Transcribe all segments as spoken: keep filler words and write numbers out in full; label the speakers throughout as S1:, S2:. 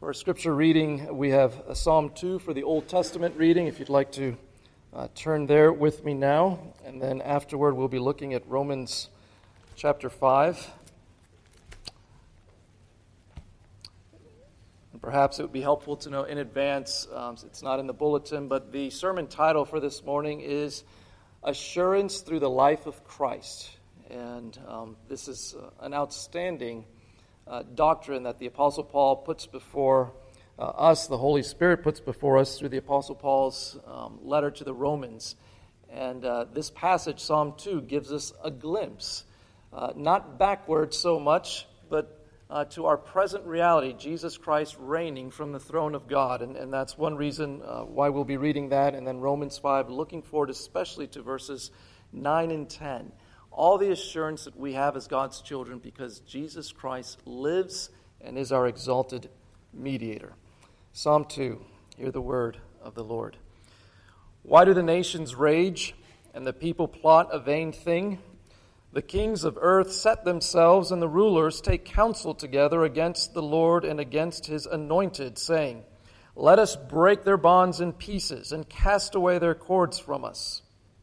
S1: For our scripture reading, we have Psalm two for the Old Testament reading, if you'd like to uh, turn there with me now. And then afterward, we'll be looking at Romans chapter five. And perhaps it would be helpful to know in advance, um, it's not in the bulletin, but the sermon title for this morning is Assurance Through the Life of Christ. And um, this is uh, an outstanding Uh, doctrine that the Apostle Paul puts before uh, us, the Holy Spirit puts before us through the Apostle Paul's um, letter to the Romans. And uh, this passage, Psalm two, gives us a glimpse, uh, not backwards so much, but uh, to our present reality, Jesus Christ reigning from the throne of God. And, and that's one reason uh, why we'll be reading that. And then Romans five, looking forward especially to verses nine and ten. All the assurance that we have as God's children because Jesus Christ lives and is our exalted mediator. Psalm two, hear the word of the Lord. Why do the nations rage and the people plot a vain thing? The kings of earth set themselves and the rulers take counsel together against the Lord and against his anointed, saying, Let us break their bonds in pieces and cast away their cords from us.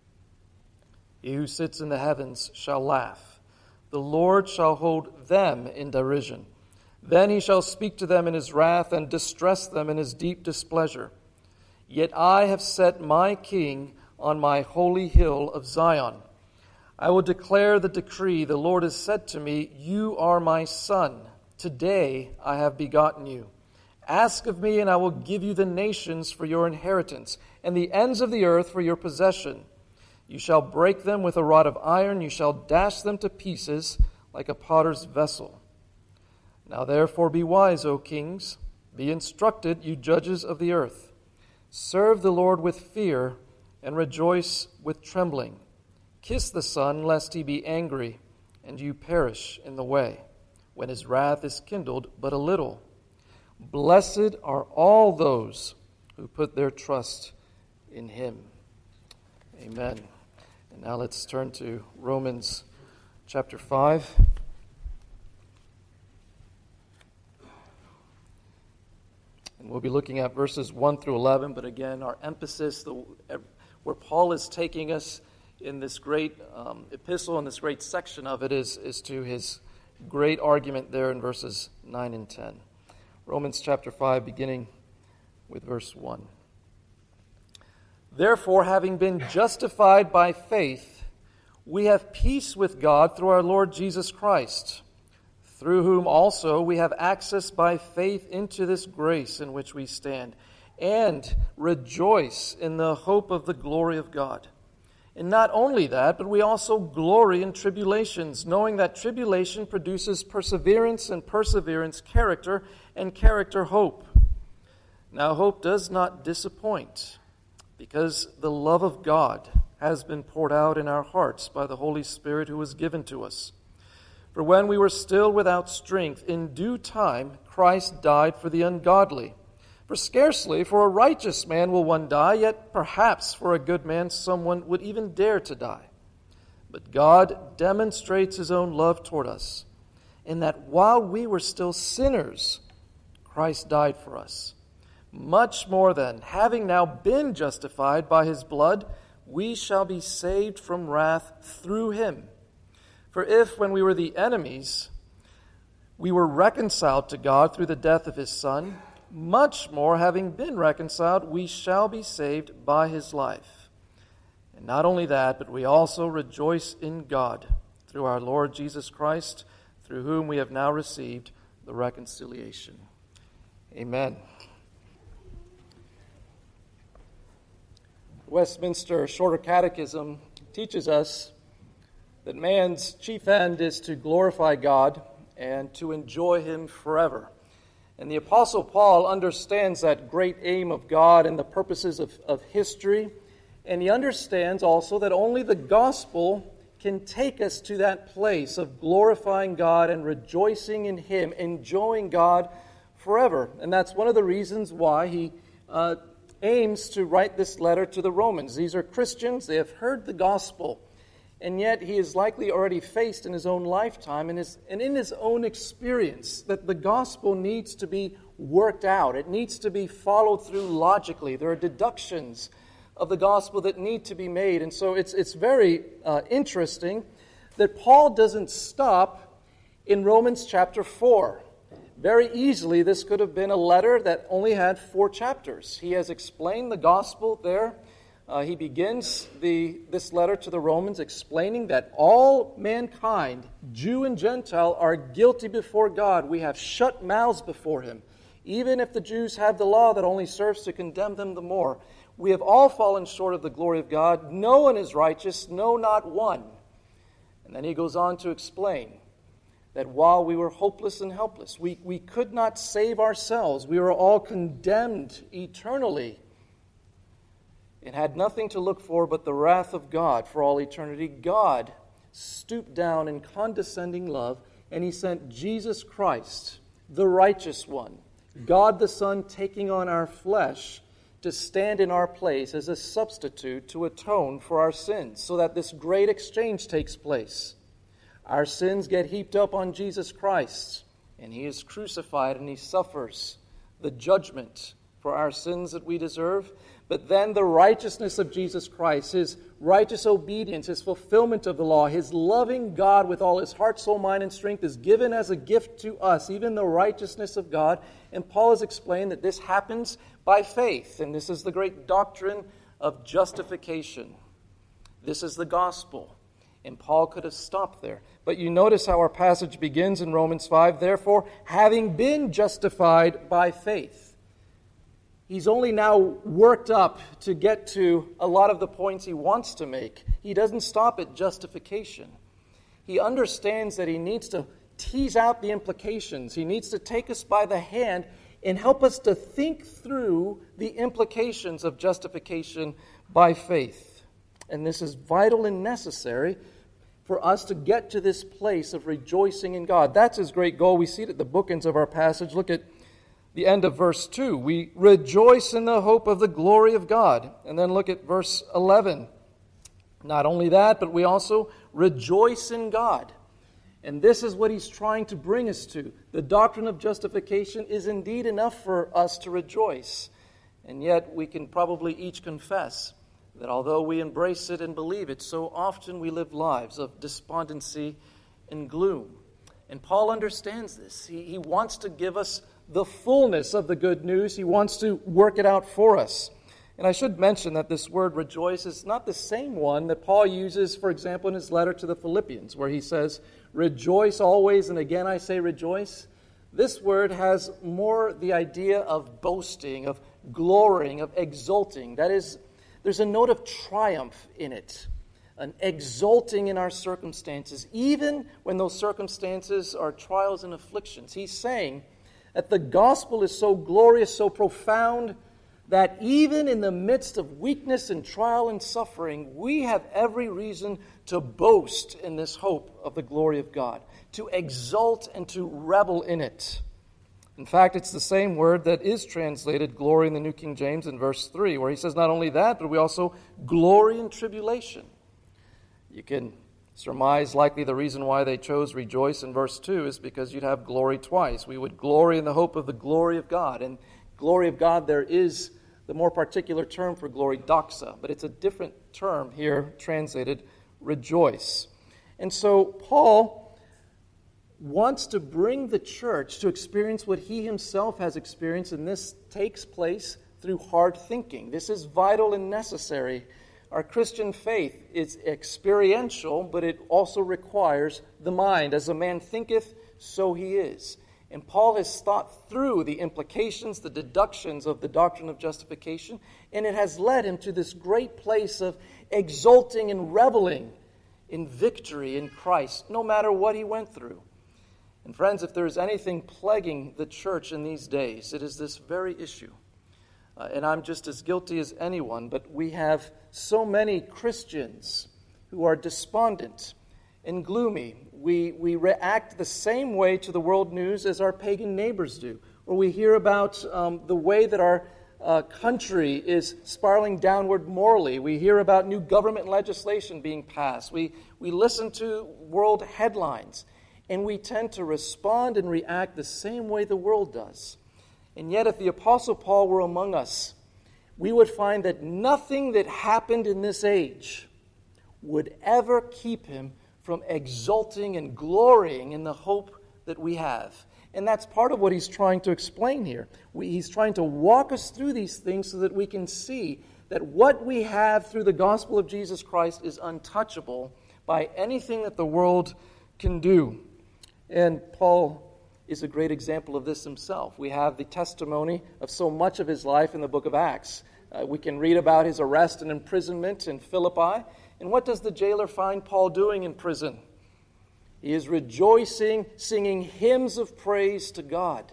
S1: He who sits in the heavens shall laugh. The Lord shall hold them in derision. Then he shall speak to them in his wrath and distress them in his deep displeasure. Yet I have set my king on my holy hill of Zion. I will declare the decree. The Lord has said to me, You are my son. Today I have begotten you. Ask of me, and I will give you the nations for your inheritance, and the ends of the earth for your possession. You shall break them with a rod of iron. You shall dash them to pieces like a potter's vessel. Now therefore be wise, O kings. Be instructed, you judges of the earth. Serve the Lord with fear and rejoice with trembling. Kiss the Son, lest he be angry, and you perish in the way, when his wrath is kindled but a little. Blessed are all those who put their trust in him. Amen. And now let's turn to Romans chapter five. And we'll be looking at verses one through eleven, but again, our emphasis, the, where Paul is taking us in this great um, epistle, in this great section of it, is, is to his great argument there in verses nine and ten. Romans chapter five, beginning with verse one. Therefore, having been justified by faith, we have peace with God through our Lord Jesus Christ, through whom also we have access by faith into this grace in which we stand, and rejoice in the hope of the glory of God. And not only that, but we also glory in tribulations, knowing that tribulation produces perseverance, and perseverance character, and character hope. Now hope does not disappoint, because the love of God has been poured out in our hearts by the Holy Spirit who was given to us. For when we were still without strength, in due time Christ died for the ungodly. For scarcely for a righteous man will one die, yet perhaps for a good man someone would even dare to die. But God demonstrates his own love toward us, in that while we were still sinners, Christ died for us. Much more then, having now been justified by his blood, we shall be saved from wrath through him. For if, when we were the enemies, we were reconciled to God through the death of his Son, much more, having been reconciled, we shall be saved by his life. And not only that, but we also rejoice in God through our Lord Jesus Christ, through whom we have now received the reconciliation. Amen. Westminster Shorter Catechism teaches us that man's chief end is to glorify God and to enjoy him forever. And the Apostle Paul understands that great aim of God and the purposes of, of history, and he understands also that only the gospel can take us to that place of glorifying God and rejoicing in him, enjoying God forever. And that's one of the reasons why he uh, aims to write this letter to the Romans. These are Christians. They have heard the gospel. And yet he is likely already faced in his own lifetime and, his, and in his own experience that the gospel needs to be worked out. It needs to be followed through logically. There are deductions of the gospel that need to be made. And so it's, it's very uh, interesting that Paul doesn't stop in Romans chapter four. Very easily, this could have been a letter that only had four chapters. He has explained the gospel there. Uh, he begins the this letter to the Romans explaining that all mankind, Jew and Gentile, are guilty before God. We have shut mouths before Him. Even if the Jews have the law that only serves to condemn them the more. We have all fallen short of the glory of God. No one is righteous, no, not one. And then he goes on to explain that while we were hopeless and helpless, we, we could not save ourselves. We were all condemned eternally and had nothing to look for but the wrath of God for all eternity. God stooped down in condescending love, and He sent Jesus Christ, the righteous one, God the Son taking on our flesh to stand in our place as a substitute to atone for our sins, so that this great exchange takes place. Our sins get heaped up on Jesus Christ, and He is crucified and He suffers the judgment for our sins that we deserve. But then the righteousness of Jesus Christ, His righteous obedience, His fulfillment of the law, His loving God with all His heart, soul, mind, and strength is given as a gift to us, even the righteousness of God. And Paul has explained that this happens by faith, and this is the great doctrine of justification. This is the gospel. And Paul could have stopped there. But you notice how our passage begins in Romans five. Therefore, having been justified by faith. He's only now worked up to get to a lot of the points he wants to make. He doesn't stop at justification. He understands that he needs to tease out the implications. He needs to take us by the hand and help us to think through the implications of justification by faith. And this is vital and necessary for us to get to this place of rejoicing in God. That's his great goal. We see it at the bookends of our passage. Look at the end of verse two. We rejoice in the hope of the glory of God. And then look at verse eleven. Not only that, but we also rejoice in God. And this is what he's trying to bring us to. The doctrine of justification is indeed enough for us to rejoice. And yet we can probably each confess that although we embrace it and believe it, so often we live lives of despondency and gloom. And Paul understands this. He, he wants to give us the fullness of the good news. He wants to work it out for us. And I should mention that this word rejoice is not the same one that Paul uses, for example, in his letter to the Philippians, where he says, rejoice always, and again I say rejoice. This word has more the idea of boasting, of glorying, of exulting. That is, there's a note of triumph in it, an exulting in our circumstances, even when those circumstances are trials and afflictions. He's saying that the gospel is so glorious, so profound, that even in the midst of weakness and trial and suffering, we have every reason to boast in this hope of the glory of God, to exult and to revel in it. In fact, it's the same word that is translated glory in the New King James in verse three, where he says not only that, but we also glory in tribulation. You can surmise likely the reason why they chose rejoice in verse two is because you'd have glory twice. We would glory in the hope of the glory of God. And glory of God, there is the more particular term for glory, doxa, but it's a different term here translated rejoice. And so Paul wants to bring the church to experience what he himself has experienced, and this takes place through hard thinking. This is vital and necessary. Our Christian faith is experiential, but it also requires the mind. As a man thinketh, so he is. And Paul has thought through the implications, the deductions of the doctrine of justification, and it has led him to this great place of exulting and reveling in victory in Christ, no matter what he went through. And friends, if there is anything plaguing the church in these days, it is this very issue. Uh, and I'm just as guilty as anyone, but we have so many Christians who are despondent and gloomy. We, we react the same way to the world news as our pagan neighbors do. Or we hear about um, the way that our uh, country is spiraling downward morally. We hear about new government legislation being passed. We, we listen to world headlines. And we tend to respond and react the same way the world does. And yet, if the Apostle Paul were among us, we would find that nothing that happened in this age would ever keep him from exulting and glorying in the hope that we have. And that's part of what he's trying to explain here. We, he's trying to walk us through these things so that we can see that what we have through the gospel of Jesus Christ is untouchable by anything that the world can do. And Paul is a great example of this himself. We have the testimony of so much of his life in the book of Acts. Uh, we can read about his arrest and imprisonment in Philippi. And what does the jailer find Paul doing in prison? He is rejoicing, singing hymns of praise to God.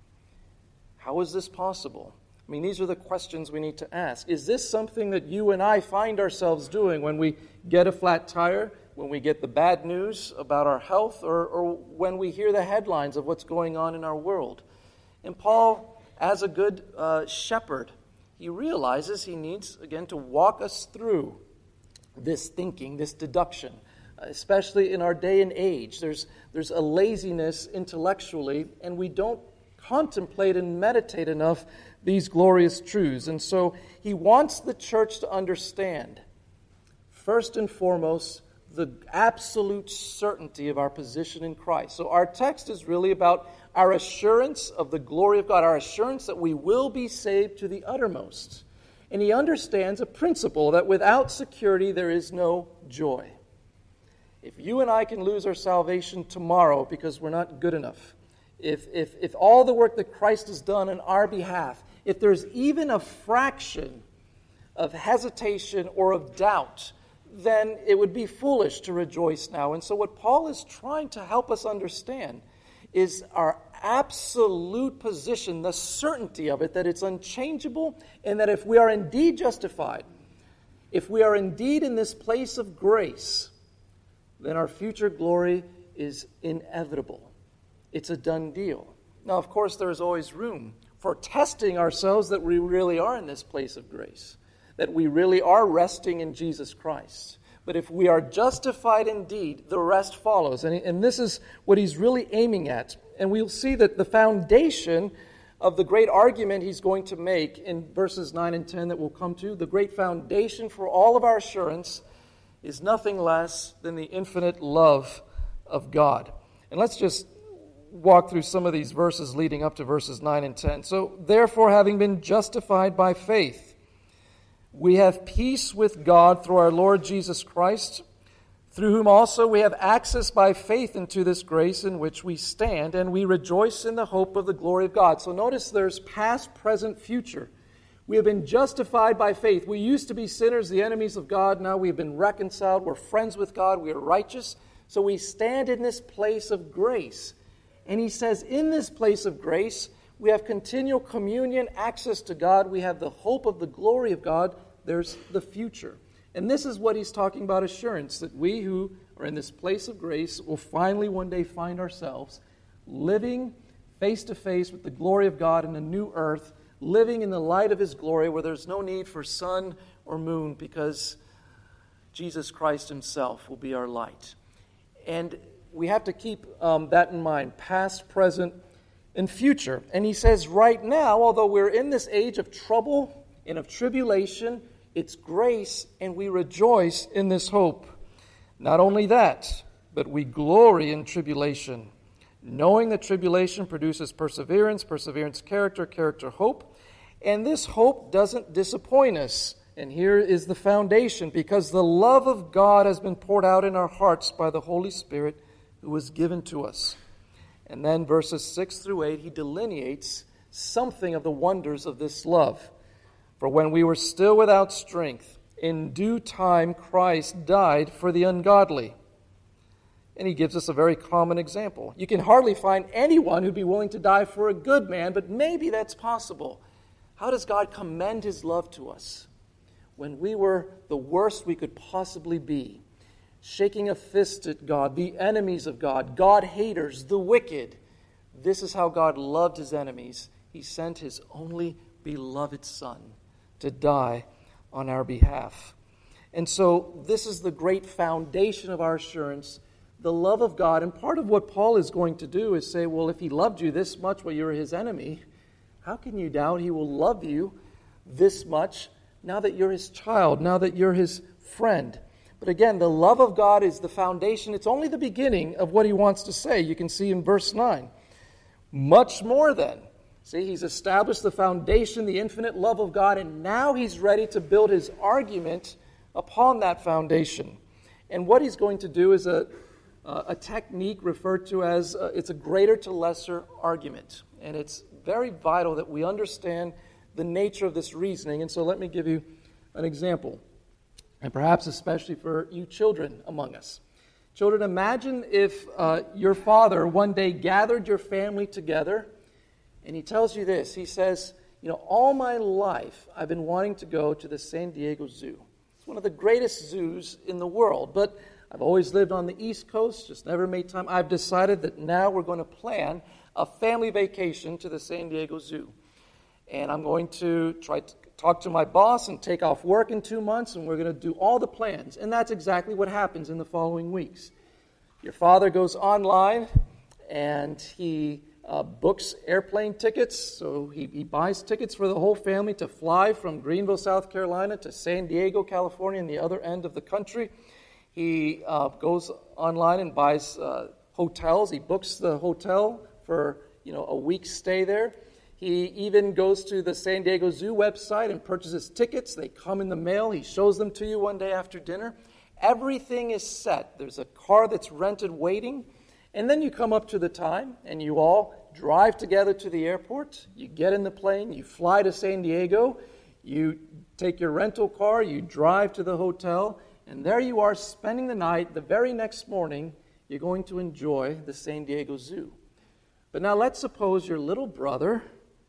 S1: How is this possible? I mean, these are the questions we need to ask. Is this something that you and I find ourselves doing when we get a flat tire, when we get the bad news about our health, or, or when we hear the headlines of what's going on in our world? And Paul, as a good uh, shepherd, he realizes he needs, again, to walk us through this thinking, this deduction, especially in our day and age. There's, there's a laziness intellectually, and we don't contemplate and meditate enough these glorious truths. And so he wants the church to understand, first and foremost, the absolute certainty of our position in Christ. So our text is really about our assurance of the glory of God, our assurance that we will be saved to the uttermost. And he understands a principle that without security there is no joy. If you and I can lose our salvation tomorrow because we're not good enough, if, if, if all the work that Christ has done on our behalf, if there's even a fraction of hesitation or of doubt, then it would be foolish to rejoice now. And so what Paul is trying to help us understand is our absolute position, the certainty of it, that it's unchangeable, and that if we are indeed justified, if we are indeed in this place of grace, then our future glory is inevitable. It's a done deal. Now, of course, there is always room for testing ourselves that we really are in this place of grace, that we really are resting in Jesus Christ. But if we are justified indeed, the rest follows. And, and this is what he's really aiming at. And we'll see that the foundation of the great argument he's going to make in verses nine and ten that we'll come to, the great foundation for all of our assurance, is nothing less than the infinite love of God. And let's just walk through some of these verses leading up to verses nine and ten. So, therefore, having been justified by faith, we have peace with God through our Lord Jesus Christ, through whom also we have access by faith into this grace in which we stand, and we rejoice in the hope of the glory of God. So notice there's past, present, future. We have been justified by faith. We used to be sinners, the enemies of God. Now we've been reconciled. We're friends with God. We are righteous. So we stand in this place of grace. And he says, in this place of grace, we have continual communion, access to God. We have the hope of the glory of God. There's the future. And this is what he's talking about, assurance, that we who are in this place of grace will finally one day find ourselves living face to face with the glory of God in a new earth, living in the light of his glory where there's no need for sun or moon because Jesus Christ himself will be our light. And we have to keep um, that in mind, past, present, and future. And he says right now, although we're in this age of trouble and of tribulation, it's grace, and we rejoice in this hope. Not only that, but we glory in tribulation, knowing that tribulation produces perseverance, perseverance, character, character, hope. And this hope doesn't disappoint us. And here is the foundation, because the love of God has been poured out in our hearts by the Holy Spirit who was given to us. And then verses six through eight, he delineates something of the wonders of this love. For when we were still without strength, in due time Christ died for the ungodly. And he gives us a very common example. You can hardly find anyone who'd be willing to die for a good man, but maybe that's possible. How does God commend his love to us? When we were the worst we could possibly be, shaking a fist at God, the enemies of God, God haters, the wicked. This is how God loved his enemies. He sent his only beloved Son to die on our behalf. And so this is the great foundation of our assurance, the love of God. And part of what Paul is going to do is say, well, if he loved you this much while you were his enemy, How can you doubt he will love you this much now that you're his child, now that you're his friend? But again, the love of God is the foundation. It's only the beginning of what he wants to say. You can see in verse nine. Much more then. See, he's established the foundation, the infinite love of God, and now he's ready to build his argument upon that foundation. And what he's going to do is a, a technique referred to as, uh, it's a greater to lesser argument. And it's very vital that we understand the nature of this reasoning. And so let me give you an example. And perhaps especially for you children among us. Children, imagine if uh, your father one day gathered your family together and he tells you this. He says, you know, all my life I've been wanting to go to the San Diego Zoo. It's one of the greatest zoos in the world, but I've always lived on the East Coast, just never made time. I've decided that now we're going to plan a family vacation to the San Diego Zoo. And I'm going to try to talk to my boss and take off work in two months, and we're going to do all the plans. And that's exactly what happens in the following weeks. Your father goes online, and he uh, books airplane tickets. So he, he buys tickets for the whole family to fly from Greenville, South Carolina to San Diego, California, in the other end of the country. He uh, goes online and buys uh, hotels. He books the hotel for, you know, a week's stay there. He even goes to the San Diego Zoo website and purchases tickets. They come in the mail. He shows them to you one day after dinner. Everything is set. There's a car that's rented waiting. And then you come up to the time and you all drive together to the airport. You get in the plane. You fly to San Diego. You take your rental car. You drive to the hotel. And there you are spending the night. The very next morning, you're going to enjoy the San Diego Zoo. But now let's suppose your little brother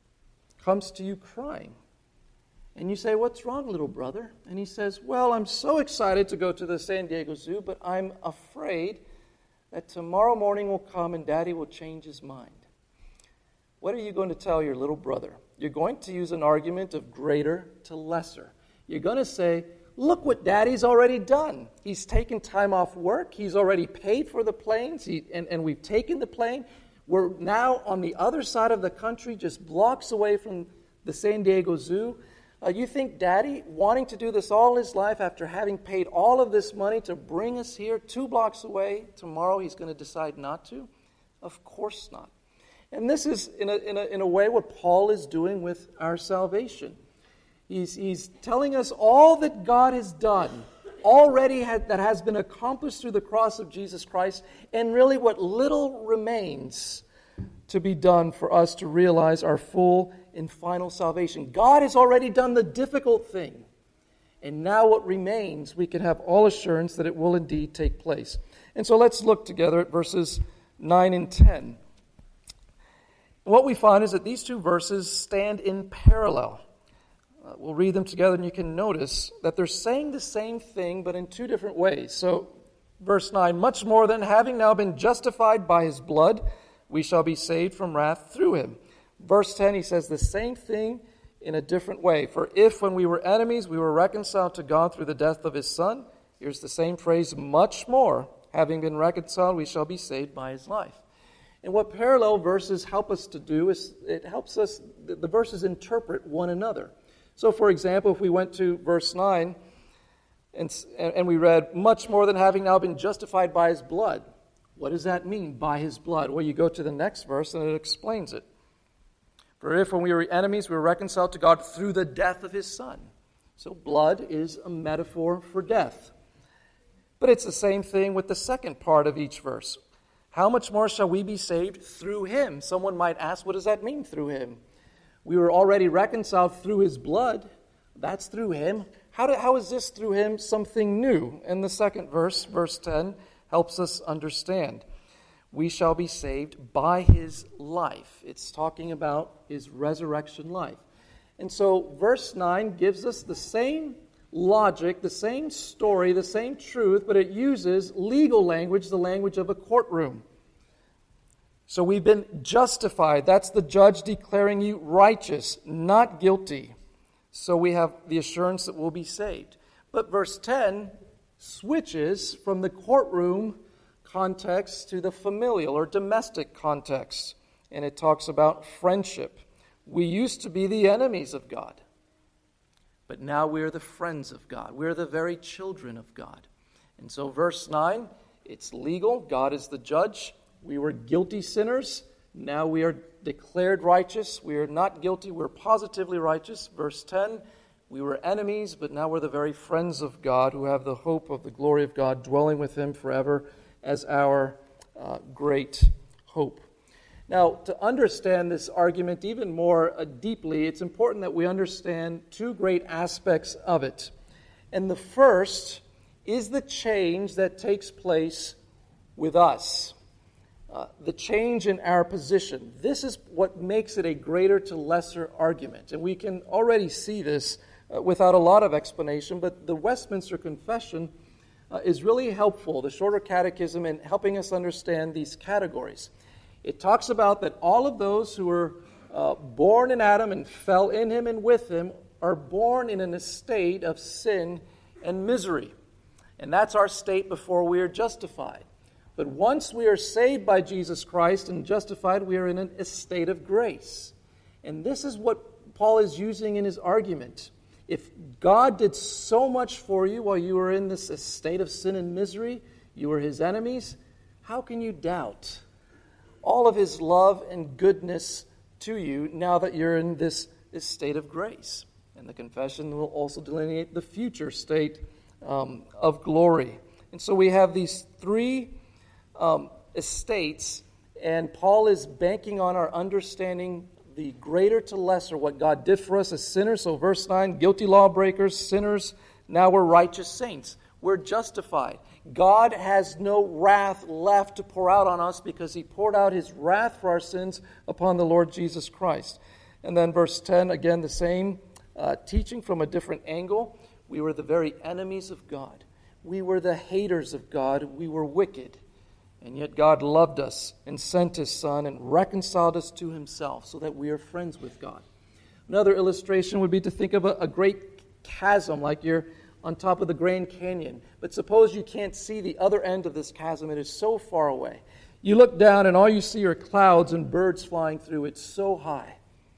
S1: comes to you crying. And you say, what's wrong, little brother? And he says, well, I'm so excited to go to the San Diego Zoo, but I'm afraid that tomorrow morning will come and Daddy will change his mind. What are you going to tell your little brother? You're going to use an argument of greater to lesser. You're going to say, look what Daddy's already done. He's taken time off work. He's already paid for the planes, he, and, and we've taken the plane. We're now on the other side of the country, just blocks away from the San Diego Zoo. Uh, you think Daddy, wanting to do this all his life after having paid all of this money to bring us here two blocks away, tomorrow he's going to decide not to? Of course not. And this is, in a, in a, in a way, what Paul is doing with our salvation. He's, he's telling us all that God has done, already had, that has been accomplished through the cross of Jesus Christ, and really what little remains to be done for us to realize our full and final salvation. God has already done the difficult thing, and now what remains, we can have all assurance that it will indeed take place. And so let's look together at verses nine and ten. What we find is that these two verses stand in parallel. Uh, we'll read them together, and you can notice that they're saying the same thing, but in two different ways. So, verse nine, much more than having now been justified by his blood, we shall be saved from wrath through him. Verse ten, he says the same thing in a different way. For if, when we were enemies, we were reconciled to God through the death of his Son, here's the same phrase, much more, having been reconciled, we shall be saved by his life. And what parallel verses help us to do is it helps us, the verses interpret one another. So, for example, if we went to verse nine and, and we read, much more than having now been justified by his blood. What does that mean, by his blood? Well, you go to the next verse and it explains it. For if when we were enemies, we were reconciled to God through the death of his Son. So blood is a metaphor for death. But it's the same thing with the second part of each verse. How much more shall we be saved through him? Someone might ask, what does that mean, through him? We were already reconciled through his blood. That's through him. How, do, how is this through him something new? And the second verse, verse ten, helps us understand. We shall be saved by his life. It's talking about his resurrection life. And so verse nine gives us the same logic, the same story, the same truth, but it uses legal language, the language of a courtroom. So we've been justified. That's the judge declaring you righteous, not guilty. So we have the assurance that we'll be saved. But verse ten switches from the courtroom context to the familial or domestic context. And it talks about friendship. We used to be the enemies of God, but now we are the friends of God. We're the very children of God. And so verse nine, it's legal. God is the judge. We were guilty sinners. Now we are declared righteous. We are not guilty. We're positively righteous. Verse ten, we were enemies, but now we're the very friends of God who have the hope of the glory of God, dwelling with Him forever as our uh, great hope. Now, to understand this argument even more uh, deeply, it's important that we understand two great aspects of it. And the first is the change that takes place with us. Uh, the change in our position. This is what makes it a greater to lesser argument. And we can already see this uh, without a lot of explanation, but the Westminster Confession uh, is really helpful, the Shorter Catechism, in helping us understand these categories. It talks about that all of those who were uh, born in Adam and fell in him and with him are born in an estate of sin and misery. And that's our state before we are justified. But once we are saved by Jesus Christ and justified, we are in a state of grace. And this is what Paul is using in his argument. If God did so much for you while you were in this state of sin and misery, you were His enemies, how can you doubt all of His love and goodness to you now that you're in this, this state of grace? And the confession will also delineate the future state um, of glory. And so we have these three Um, estates, and Paul is banking on our understanding the greater to lesser, what God did for us as sinners. So verse nine, guilty lawbreakers, sinners, now we're righteous saints. We're justified. God has no wrath left to pour out on us because He poured out His wrath for our sins upon the Lord Jesus Christ. And then verse ten, again the same uh, teaching from a different angle. We were the very enemies of God. We were the haters of God. We were wicked. And yet God loved us and sent His Son and reconciled us to Himself so that we are friends with God. Another illustration would be to think of a, a great chasm, like you're on top of the Grand Canyon. But suppose you can't see the other end of this chasm. It is so far away. You look down and all you see are clouds and birds flying through. It's so high.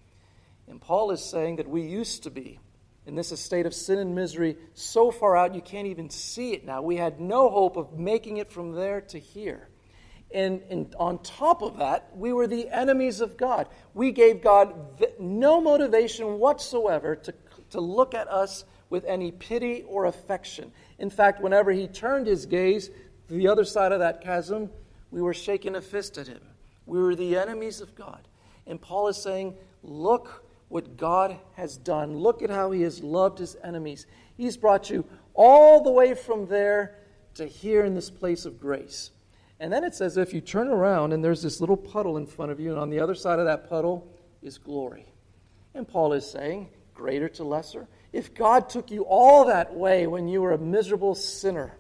S1: And Paul is saying that we used to be in this estate of sin and misery so far out you can't even see it now. We had no hope of making it from there to here. And, and on top of that, we were the enemies of God. We gave God no motivation whatsoever to, to look at us with any pity or affection. In fact, whenever He turned His gaze to the other side of that chasm, we were shaking a fist at Him. We were the enemies of God. And Paul is saying, look what God has done. Look at how He has loved His enemies. He's brought you all the way from there to here in this place of grace. And then it says if you turn around and there's this little puddle in front of you, and on the other side of that puddle is glory. And Paul is saying, greater to lesser. If God took you all that way when you were a miserable sinner,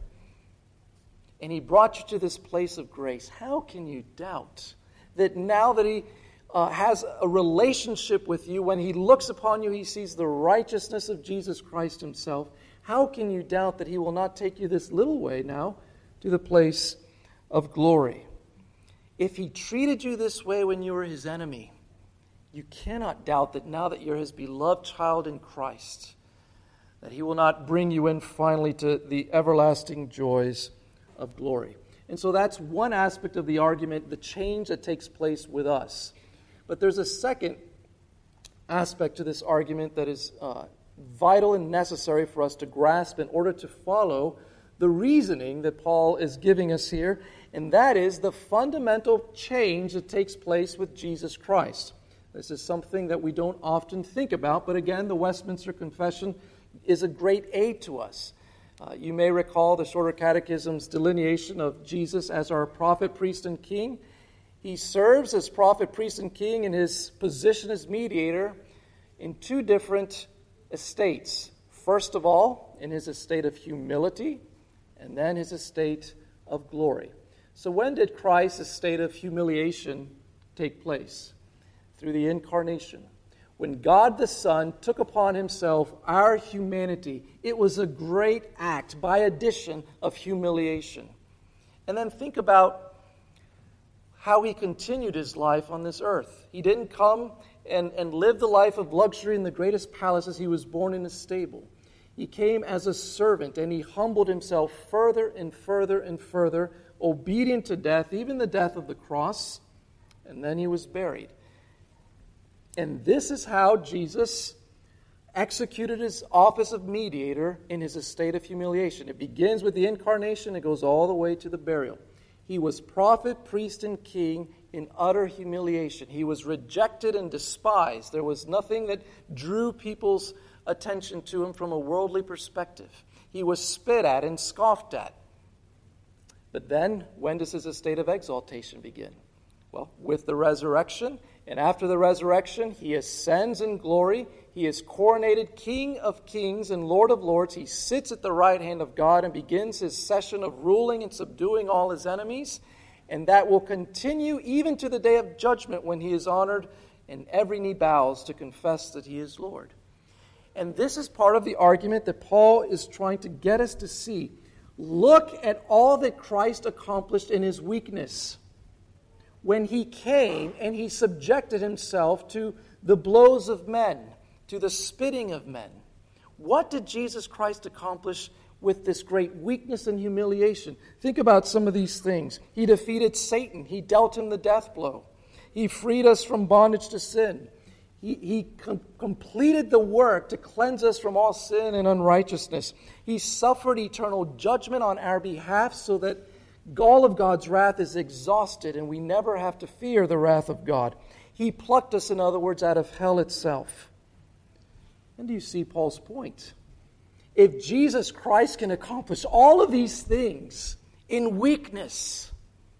S1: and He brought you to this place of grace, how can you doubt that now that He uh, has a relationship with you, when He looks upon you, He sees the righteousness of Jesus Christ Himself? How can you doubt that He will not take you this little way now to the place of glory? If He treated you this way when you were His enemy, you cannot doubt that now that you're His beloved child in Christ, that He will not bring you in finally to the everlasting joys of glory. And so that's one aspect of the argument, the change that takes place with us. But there's a second aspect to this argument that is uh, vital and necessary for us to grasp in order to follow the reasoning that Paul is giving us here, and that is the fundamental change that takes place with Jesus Christ. This is something that we don't often think about, but again, the Westminster Confession is a great aid to us. Uh, you may recall the Shorter Catechism's delineation of Jesus as our prophet, priest, and king. He serves as prophet, priest, and king in His position as mediator in two different estates. First of all, in His estate of humility, and then His estate of glory. So when did Christ's estate of humiliation take place? Through the incarnation. When God the Son took upon Himself our humanity, it was a great act, by addition, of humiliation. And then think about how He continued His life on this earth. He didn't come and, and lived the life of luxury in the greatest palaces. He was born in a stable. He came as a servant, and he humbled himself further and further and further, obedient to death, even the death of the cross, and then he was buried. And this is how Jesus executed his office of mediator in his estate of humiliation. It begins with the incarnation, it goes all the way to the burial. He was prophet, priest, and king in utter humiliation. He was rejected and despised. There was nothing that drew people's attention to him from a worldly perspective. He was spit at and scoffed at. But then, when does his estate of exaltation begin? Well, with the resurrection, and after the resurrection, he ascends in glory. He is coronated King of kings and Lord of lords. He sits at the right hand of God and begins his session of ruling and subduing all his enemies. And that will continue even to the day of judgment, when he is honored and every knee bows to confess that he is Lord. And this is part of the argument that Paul is trying to get us to see. Look at all that Christ accomplished in his weakness. When he came and he subjected himself to the blows of men, to the spitting of men. What did Jesus Christ accomplish with this great weakness and humiliation? Think about some of these things. He defeated Satan. He dealt him the death blow. He freed us from bondage to sin. He, he com- completed the work to cleanse us from all sin and unrighteousness. He suffered eternal judgment on our behalf so that all of God's wrath is exhausted and we never have to fear the wrath of God. He plucked us, in other words, out of hell itself. And do you see Paul's point? If Jesus Christ can accomplish all of these things in weakness,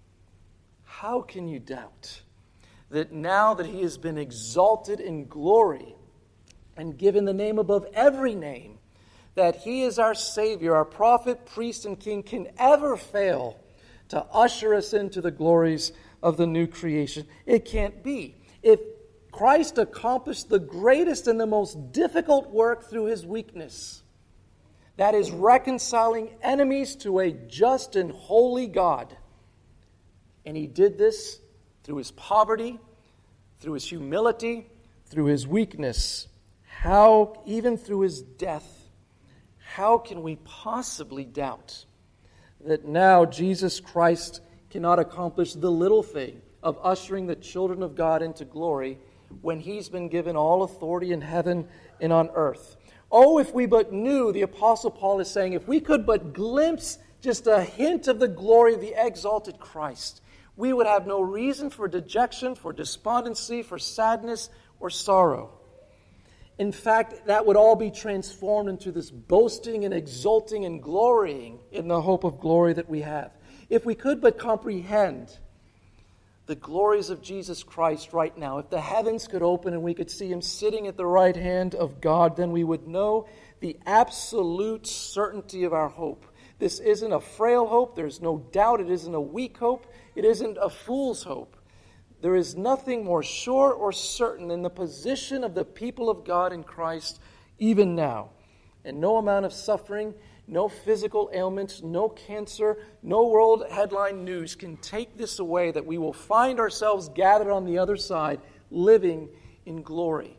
S1: how can you doubt that now that he has been exalted in glory and given the name above every name, that he is our Savior, our prophet, priest, and king, can ever fail to usher us into the glories of the new creation? It can't be. If Christ accomplished the greatest and the most difficult work through his weakness, that is reconciling enemies to a just and holy God, and he did this through his poverty, through his humility, through his weakness, how, even through his death, how can we possibly doubt that now Jesus Christ cannot accomplish the little thing of ushering the children of God into glory when he's been given all authority in heaven and on earth? Oh, if we but knew, the Apostle Paul is saying, if we could but glimpse just a hint of the glory of the exalted Christ, we would have no reason for dejection, for despondency, for sadness, or sorrow. In fact, that would all be transformed into this boasting and exulting and glorying in the hope of glory that we have. If we could but comprehend the glories of Jesus Christ right now, if the heavens could open and we could see him sitting at the right hand of God, then we would know the absolute certainty of our hope. This isn't a frail hope. There's no doubt. It isn't a weak hope. It isn't a fool's hope. There is nothing more sure or certain than the position of the people of God in Christ even now. And no amount of suffering, no physical ailments, no cancer, no world headline news can take this away, that we will find ourselves gathered on the other side, living in glory.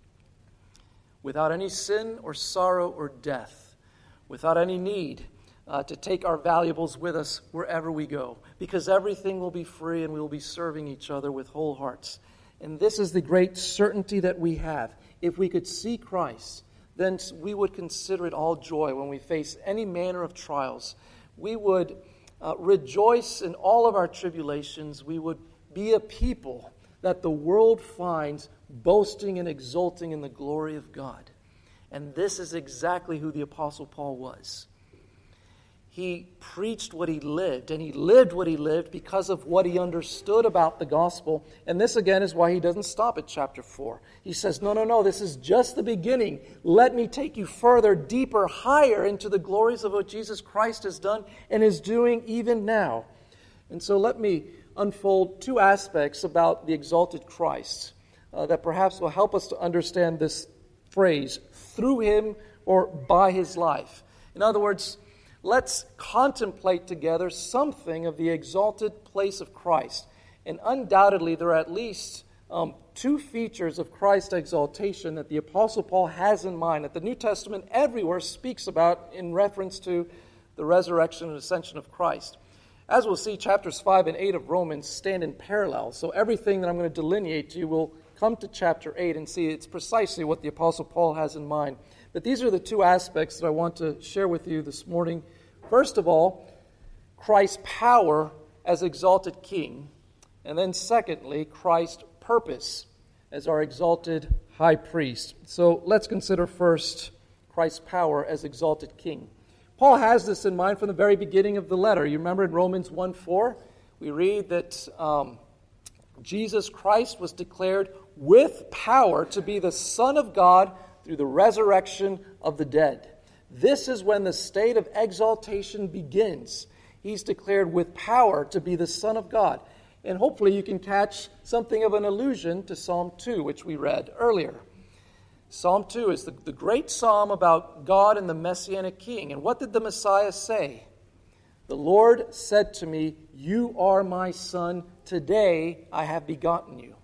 S1: Without any sin or sorrow or death, without any need Uh, to take our valuables with us wherever we go, because everything will be free and we will be serving each other with whole hearts. And this is the great certainty that we have. If we could see Christ, then we would consider it all joy when we face any manner of trials. We would uh, rejoice in all of our tribulations. We would be a people that the world finds boasting and exulting in the glory of God. And this is exactly who the Apostle Paul was. He preached what he lived, and he lived what he lived because of what he understood about the gospel. And this, again, is why he doesn't stop at chapter four. He says, no, no, no, this is just the beginning. Let me take you further, deeper, higher into the glories of what Jesus Christ has done and is doing even now. And so let me unfold two aspects about the exalted Christ uh, that perhaps will help us to understand this phrase, through him or by his life. In other words, let's contemplate together something of the exalted place of Christ. And undoubtedly, there are at least um, two features of Christ's exaltation that the Apostle Paul has in mind, that the New Testament everywhere speaks about in reference to the resurrection and ascension of Christ. As we'll see, chapters five and eight of Romans stand in parallel. So everything that I'm going to delineate to you will come to chapter eight and see it's precisely what the Apostle Paul has in mind. But these are the two aspects that I want to share with you this morning. First of all, Christ's power as exalted king. And then secondly, Christ's purpose as our exalted high priest. So let's consider first Christ's power as exalted king. Paul has this in mind from the very beginning of the letter. You remember in Romans one four, we read that um, Jesus Christ was declared with power to be the Son of God through the resurrection of the dead. This is when the state of exaltation begins. He's declared with power to be the Son of God. And hopefully you can catch something of an allusion to Psalm two, which we read earlier. Psalm two is the, the great psalm about God and the Messianic King. And what did the Messiah say? The Lord said to me, "You are my son. Today I have begotten you."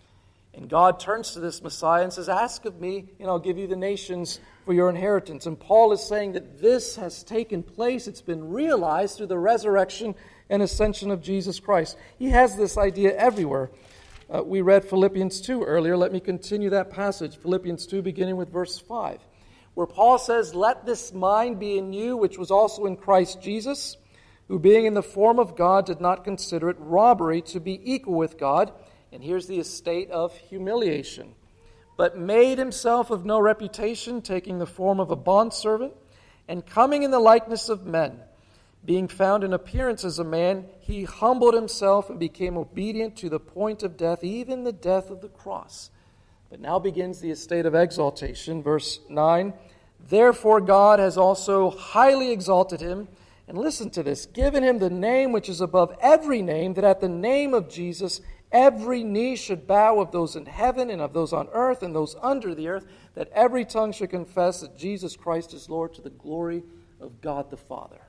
S1: And God turns to this Messiah and says, "Ask of me, and I'll give you the nations for your inheritance." And Paul is saying that this has taken place. It's been realized through the resurrection and ascension of Jesus Christ. He has this idea everywhere. Uh, we read Philippians two earlier. Let me continue that passage. Philippians two, beginning with verse five, where Paul says, "Let this mind be in you, which was also in Christ Jesus, who being in the form of God did not consider it robbery to be equal with God." And here's the estate of humiliation. "But made himself of no reputation, taking the form of a bondservant, and coming in the likeness of men. Being found in appearance as a man, he humbled himself and became obedient to the point of death, even the death of the cross." But now begins the estate of exaltation. Verse nine, "Therefore God has also highly exalted him," and listen to this, "given him the name which is above every name, that at the name of Jesus every knee should bow, of those in heaven and of those on earth and those under the earth, that every tongue should confess that Jesus Christ is Lord, to the glory of God the Father."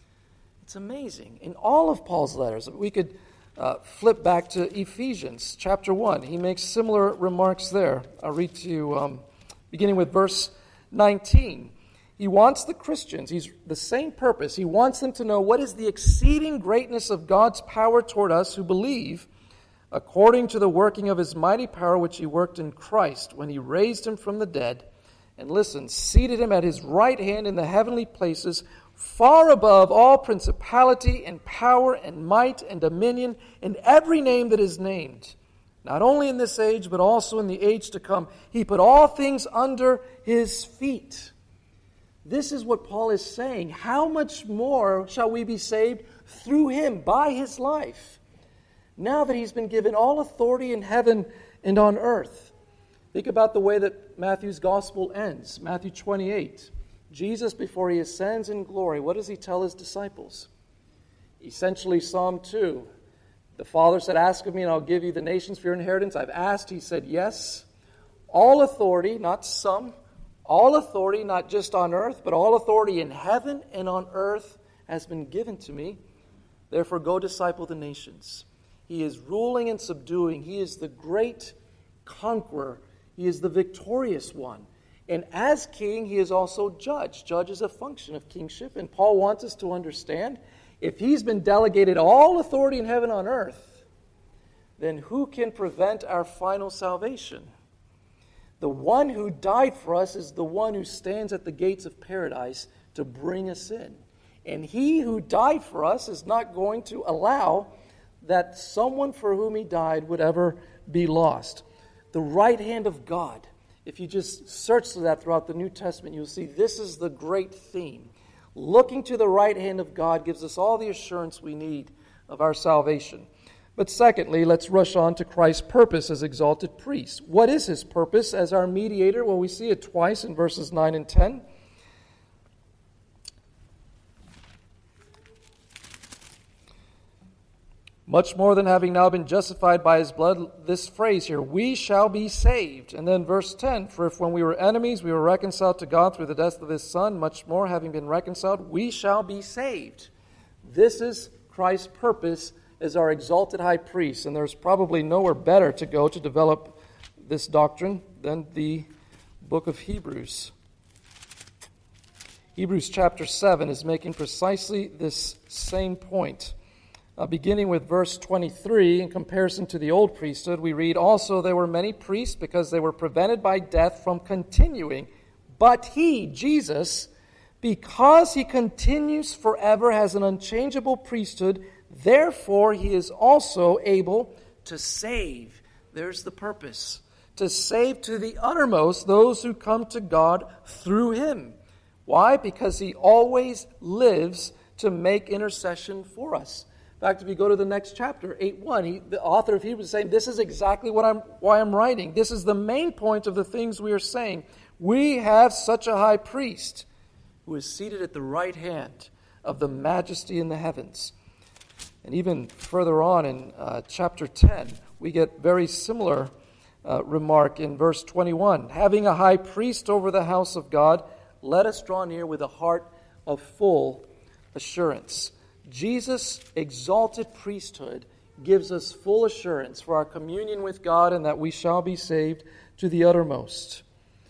S1: It's amazing. In all of Paul's letters, we could uh, flip back to Ephesians chapter one. He makes similar remarks there. I'll read to you um, beginning with verse nineteen. He wants the Christians, he's the same purpose. He wants them to know what is the exceeding greatness of God's power toward us who believe, according to the working of his mighty power which he worked in Christ when he raised him from the dead, and listen, seated him at his right hand in the heavenly places, far above all principality and power and might and dominion and every name that is named, not only in this age but also in the age to come. He put all things under his feet. This is what Paul is saying. How much more shall we be saved through him, by his life, now that he's been given all authority in heaven and on earth? Think about the way that Matthew's gospel ends. Matthew twenty-eight. Jesus, before he ascends in glory, what does he tell his disciples? Essentially, Psalm two. The Father said, "Ask of me and I'll give you the nations for your inheritance." I've asked, he said, yes. All authority, not some, all authority, not just on earth, but all authority in heaven and on earth has been given to me. Therefore, go disciple the nations. He is ruling and subduing. He is the great conqueror. He is the victorious one. And as king, he is also judge. Judge is a function of kingship. And Paul wants us to understand, if he's been delegated all authority in heaven and on earth, then who can prevent our final salvation? The one who died for us is the one who stands at the gates of paradise to bring us in. And he who died for us is not going to allow that someone for whom he died would ever be lost. The right hand of God. If you just search for that throughout the New Testament, you'll see this is the great theme. Looking to the right hand of God gives us all the assurance we need of our salvation. But secondly, let's rush on to Christ's purpose as exalted priest. What is his purpose as our mediator? Well, we see it twice in verses nine and ten. Much more than having now been justified by his blood, this phrase here, we shall be saved. And then verse ten, for if when we were enemies, we were reconciled to God through the death of his Son, much more having been reconciled, we shall be saved. This is Christ's purpose as our exalted high priest, and there's probably nowhere better to go to develop this doctrine than the book of Hebrews. Hebrews chapter seven is making precisely this same point. Uh, beginning with verse twenty-three, in comparison to the old priesthood, we read, "Also there were many priests because they were prevented by death from continuing. But he, Jesus, because he continues forever, has an unchangeable priesthood. Therefore he is also able to save." There's the purpose. To save to the uttermost those who come to God through him. Why? Because he always lives to make intercession for us. In fact, if you go to the next chapter, eight one, he, the author of Hebrews is saying, this is exactly what I'm, why I'm writing. This is the main point of the things we are saying. We have such a high priest who is seated at the right hand of the majesty in the heavens. And even further on in uh, chapter ten, we get very similar uh, remark in verse twenty-one. "Having a high priest over the house of God, let us draw near with a heart of full assurance." Jesus' exalted priesthood gives us full assurance for our communion with God and that we shall be saved to the uttermost.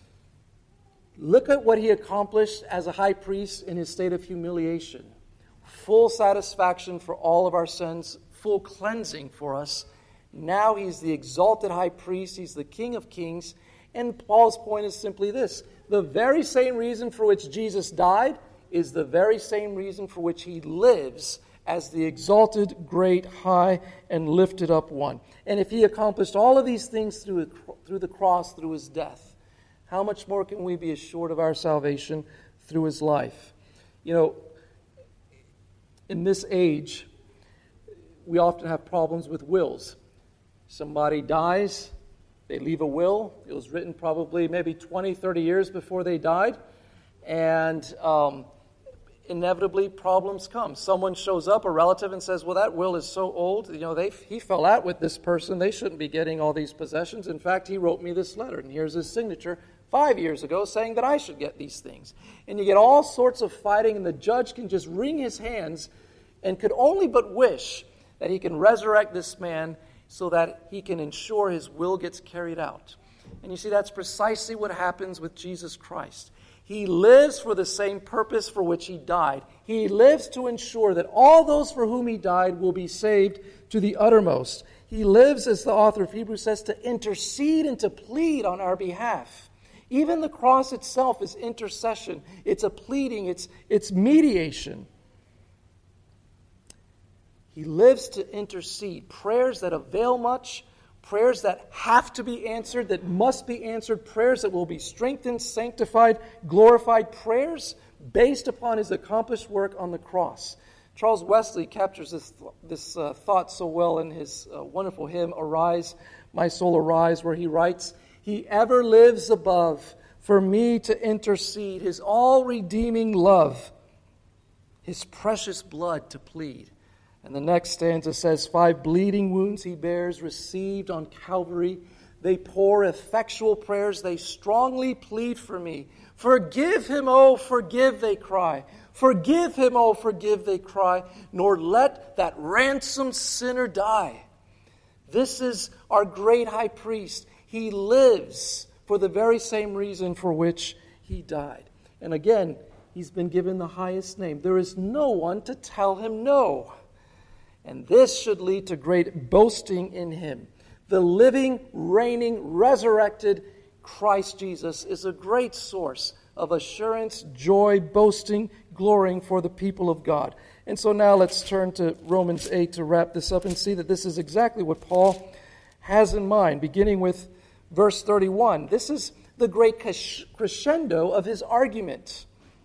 S1: Look at what he accomplished as a high priest in his state of humiliation. Full satisfaction for all of our sins, full cleansing for us. Now he's the exalted high priest, he's the King of kings. And Paul's point is simply this: the very same reason for which Jesus died is the very same reason for which he lives as the exalted, great, high, and lifted up one. And if he accomplished all of these things through, through the cross, through his death, how much more can we be assured of our salvation through his life? You know, in this age, we often have problems with wills. Somebody dies, they leave a will. It was written probably maybe twenty, thirty years before they died. And um, inevitably problems come. Someone shows up, a relative, and says, well, that will is so old. You know, they he fell out with this person. They shouldn't be getting all these possessions. In fact, he wrote me this letter, and here's his signature five years ago saying that I should get these things. And you get all sorts of fighting, and the judge can just wring his hands and could only but wish that he can resurrect this man so that he can ensure his will gets carried out. And you see, that's precisely what happens with Jesus Christ. He lives for the same purpose for which he died. He lives to ensure that all those for whom he died will be saved to the uttermost. He lives, as the author of Hebrews says, to intercede and to plead on our behalf. Even the cross itself is intercession. It's a pleading. It's, it's mediation. He lives to intercede. Prayers that avail much, prayers that have to be answered, that must be answered, prayers that will be strengthened, sanctified, glorified, prayers based upon his accomplished work on the cross. Charles Wesley captures this, this uh, thought so well in his uh, wonderful hymn, Arise, My Soul Arise, where he writes, He ever lives above for me to intercede, his all-redeeming love, his precious blood to plead. And the next stanza says, Five bleeding wounds he bears, received on Calvary. They pour effectual prayers, they strongly plead for me. Forgive him, oh, forgive, they cry. Forgive him, oh, forgive, they cry. Nor let that ransomed sinner die. This is our great high priest. He lives for the very same reason for which he died. And again, he's been given the highest name. There is no one to tell him no. And this should lead to great boasting in him. The living, reigning, resurrected Christ Jesus is a great source of assurance, joy, boasting, glorying for the people of God. And so now let's turn to Romans eight to wrap this up and see that this is exactly what Paul has in mind, beginning with verse thirty-one. This is the great crescendo of his argument.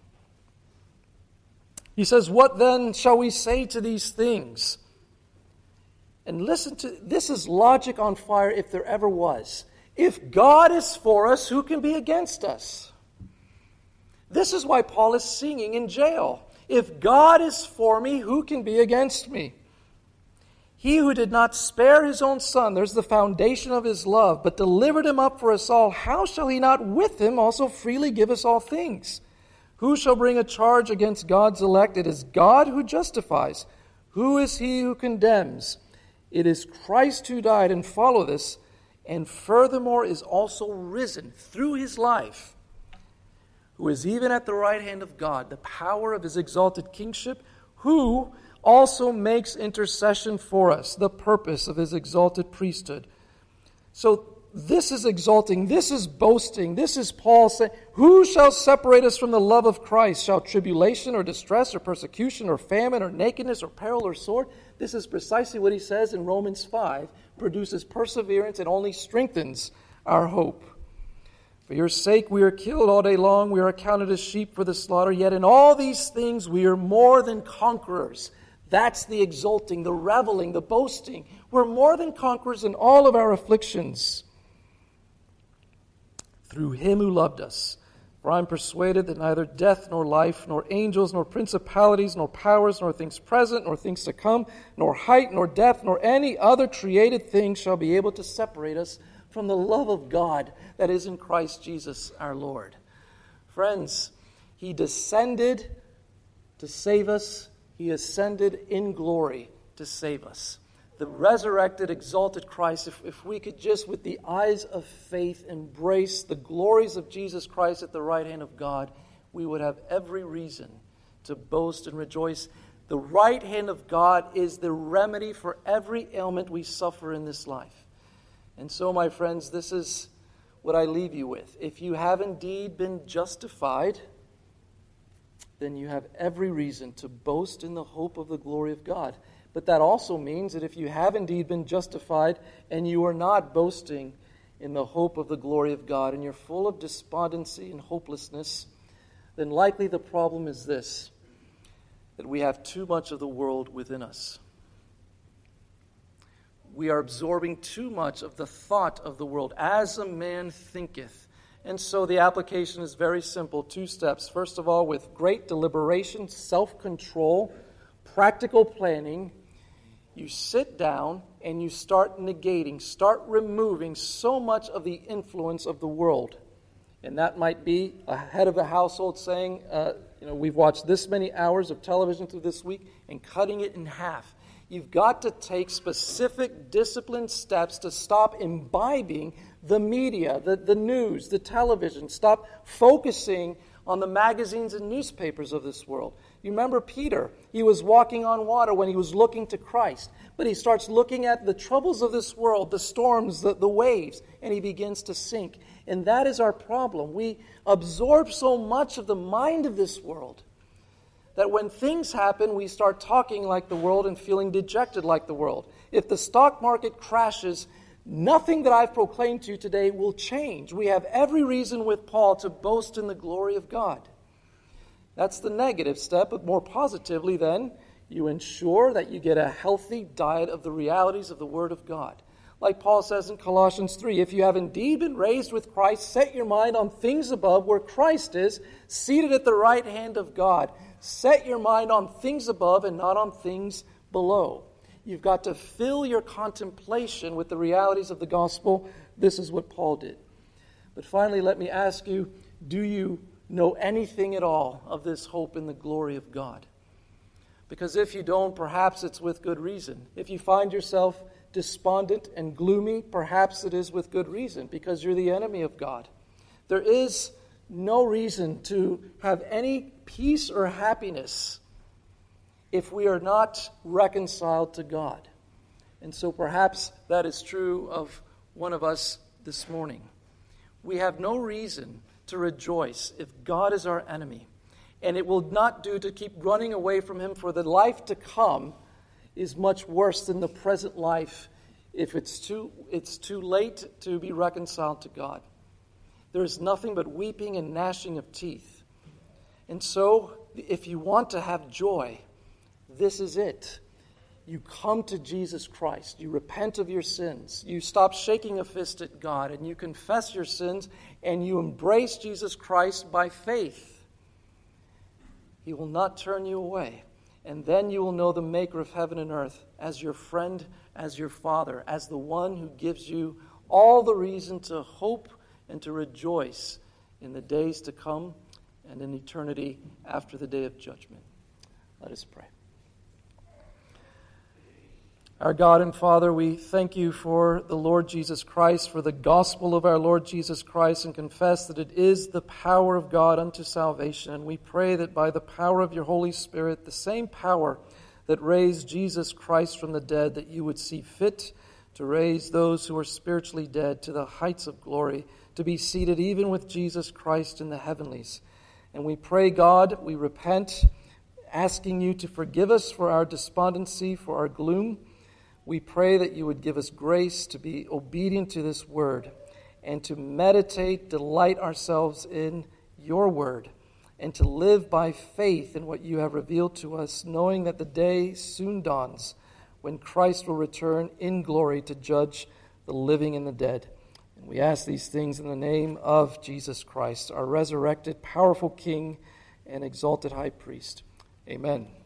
S1: He says, What then shall we say to these things? And listen to, this is logic on fire if there ever was. If God is for us, who can be against us? This is why Paul is singing in jail. If God is for me, who can be against me? He who did not spare his own son, there's the foundation of his love, but delivered him up for us all, how shall he not with him also freely give us all things? Who shall bring a charge against God's elect? It is God who justifies. Who is he who condemns? It is Christ who died, and follow this, and furthermore is also risen through his life, who is even at the right hand of God, the power of his exalted kingship, who also makes intercession for us, the purpose of his exalted priesthood. So this is exalting, this is boasting, this is Paul saying, who shall separate us from the love of Christ? Shall tribulation or distress or persecution or famine or nakedness or peril or sword? This is precisely what he says in Romans five, produces perseverance and only strengthens our hope. For your sake we are killed all day long, we are accounted as sheep for the slaughter, yet in all these things we are more than conquerors. That's the exulting, the reveling, the boasting. We're more than conquerors in all of our afflictions, through him who loved us. For I am persuaded that neither death, nor life, nor angels, nor principalities, nor powers, nor things present, nor things to come, nor height, nor depth, nor any other created thing shall be able to separate us from the love of God that is in Christ Jesus our Lord. Friends, he descended to save us. He ascended in glory to save us. The resurrected, exalted Christ, if, if we could just with the eyes of faith embrace the glories of Jesus Christ at the right hand of God, we would have every reason to boast and rejoice. The right hand of God is the remedy for every ailment we suffer in this life. And so, my friends, this is what I leave you with. If you have indeed been justified, then you have every reason to boast in the hope of the glory of God. But that also means that if you have indeed been justified and you are not boasting in the hope of the glory of God and you're full of despondency and hopelessness, then likely the problem is this, that we have too much of the world within us. We are absorbing too much of the thought of the world, as a man thinketh. And so the application is very simple, two steps. First of all, with great deliberation, self-control, practical planning, you sit down and you start negating, start removing so much of the influence of the world. And that might be a head of a household saying, uh, you know, we've watched this many hours of television through this week, and cutting it in half. You've got to take specific disciplined steps to stop imbibing the media, the, the news, the television. Stop focusing on the magazines and newspapers of this world. You remember Peter, he was walking on water when he was looking to Christ. But he starts looking at the troubles of this world, the storms, the, the waves, and he begins to sink. And that is our problem. We absorb so much of the mind of this world that when things happen, we start talking like the world and feeling dejected like the world. If the stock market crashes, nothing that I've proclaimed to you today will change. We have every reason with Paul to boast in the glory of God. That's the negative step, but more positively then, you ensure that you get a healthy diet of the realities of the Word of God. Like Paul says in Colossians three, if you have indeed been raised with Christ, set your mind on things above where Christ is, seated at the right hand of God. Set your mind on things above and not on things below. You've got to fill your contemplation with the realities of the gospel. This is what Paul did. But finally, let me ask you, do you know anything at all of this hope in the glory of God? Because if you don't, perhaps it's with good reason. If you find yourself despondent and gloomy, perhaps it is with good reason, because you're the enemy of God. There is no reason to have any peace or happiness if we are not reconciled to God. And so perhaps that is true of one of us this morning. We have no reason to rejoice if God is our enemy. And it will not do to keep running away from him, for the life to come is much worse than the present life if it's too, it's too late to be reconciled to God. There is nothing but weeping and gnashing of teeth. And so, if you want to have joy, this is it. You come to Jesus Christ. You repent of your sins. You stop shaking a fist at God, and you confess your sins, and you embrace Jesus Christ by faith. He will not turn you away. And then you will know the maker of heaven and earth as your friend, as your Father, as the one who gives you all the reason to hope and to rejoice in the days to come and in eternity after the day of judgment. Let us pray. Our God and Father, we thank you for the Lord Jesus Christ, for the gospel of our Lord Jesus Christ, and confess that it is the power of God unto salvation. And we pray that by the power of your Holy Spirit, the same power that raised Jesus Christ from the dead, that you would see fit to raise those who are spiritually dead to the heights of glory, to be seated even with Jesus Christ in the heavenlies. And we pray, God, we repent, asking you to forgive us for our despondency, for our gloom. We pray that you would give us grace to be obedient to this word and to meditate, delight ourselves in your word, and to live by faith in what you have revealed to us, knowing that the day soon dawns when Christ will return in glory to judge the living and the dead. And we ask these things in the name of Jesus Christ, our resurrected, powerful King and exalted high priest. Amen.